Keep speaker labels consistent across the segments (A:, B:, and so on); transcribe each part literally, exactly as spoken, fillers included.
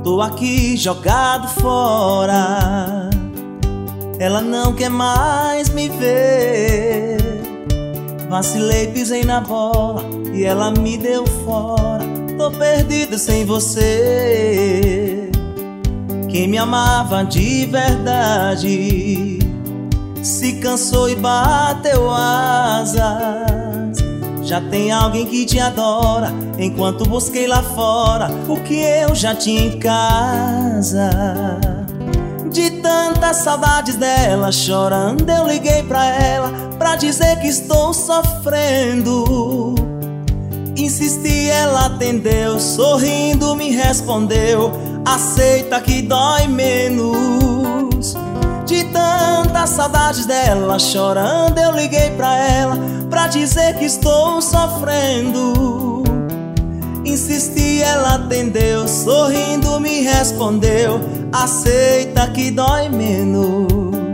A: tô aqui jogado fora. Ela não quer mais me ver. Vacilei, pisei na bola e ela me deu fora. Tô perdido sem você. Quem me amava de verdade se cansou e bateu asas. Já tem alguém que te adora, enquanto busquei lá fora o que eu já tinha em casa. De tantas saudades dela, chorando eu liguei pra ela pra dizer que estou sofrendo. Insisti, ela atendeu, sorrindo me respondeu: aceita que dói menos. De tantas saudades dela, chorando eu liguei pra ela pra dizer que estou sofrendo. Insisti, ela atendeu, sorrindo me respondeu: aceita que dói menos.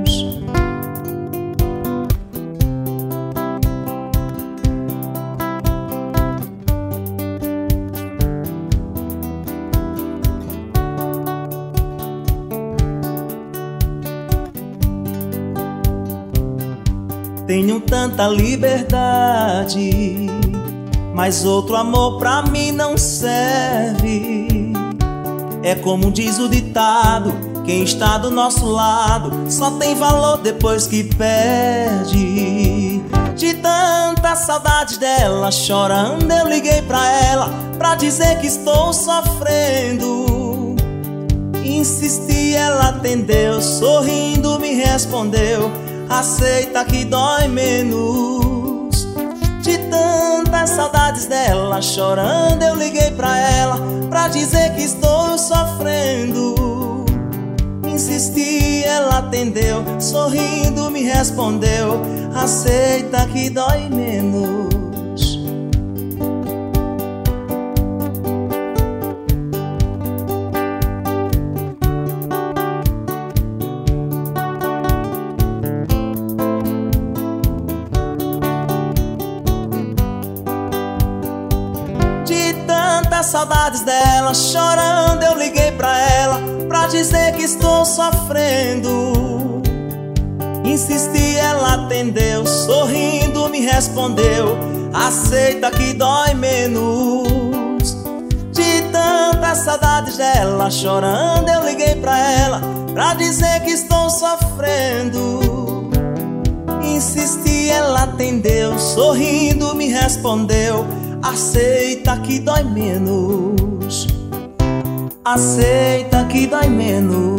A: Tenho tanta liberdade, mas outro amor pra mim não serve. É como diz o ditado: quem está do nosso lado só tem valor depois que perde. De tantas saudades dela, chorando eu liguei pra ela pra dizer que estou sofrendo. Insisti, ela atendeu, sorrindo me respondeu: aceita que dói menos. De tantas saudades dela, chorando eu liguei pra ela pra dizer que estou sofrendo. Insisti, ela atendeu, sorrindo me respondeu: aceita que dói menos. Saudades dela, chorando eu liguei pra ela pra dizer que estou sofrendo. Insisti, ela atendeu, sorrindo me respondeu: aceita que dói menos. De tantas saudades dela, chorando eu liguei pra ela pra dizer que estou sofrendo. Insisti, ela atendeu, sorrindo me respondeu: aceita que dói menos. Aceita que dói menos.